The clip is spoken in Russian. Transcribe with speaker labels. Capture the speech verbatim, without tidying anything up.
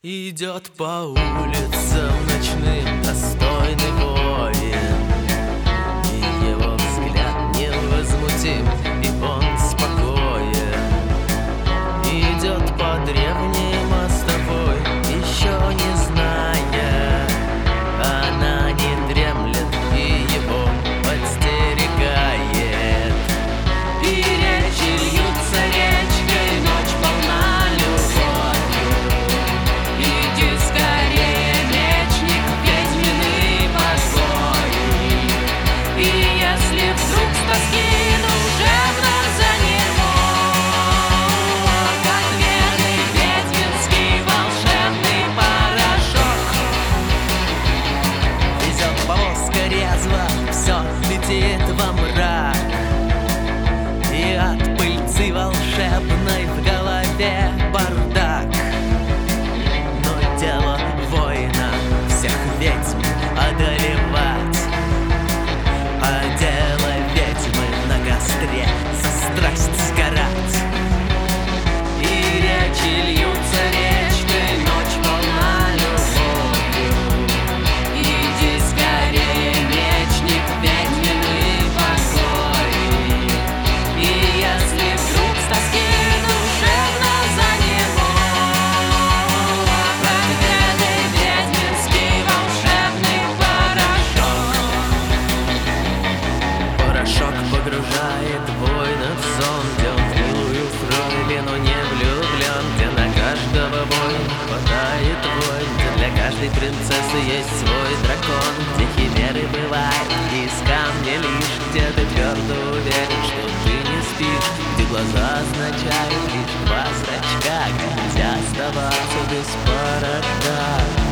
Speaker 1: Идет по улицам ночным достойный воин, и его взгляд невозмутим, и он спокоен. Идет по древней мостовой, еще не зная, она не дремлет и его подстерегает. И речи льются речкой, ночь полна любовью. Иди скорее, мечник, ведьмины покои. И если вдруг с тоски душевно за него, как верный ведьминский волшебный порошок, везет повозка резво, все летит во мрак, и от пыльцы волшебной в голове бардак. Но дело воина всех ведьм одолевать, а дело ведьмы на костре за страсть сгорать. И речи льются речкой, ночь полна любовью. Иди скорее, мечник, ведьмины покои. И если вдруг с тоски душевно за него, как верный ведьминский волшебный порошок. Порошок погружает воина в сон, где он в милую фройлину не влюблен, где на каждого воина хватает войн, где для каждой принцессы есть свой дракон, где химеры бывают из камня лишь, где ты твердо уверен, что ты не спишь, где глаза означают лишь два зрачка, где нельзя оставаться без порошка.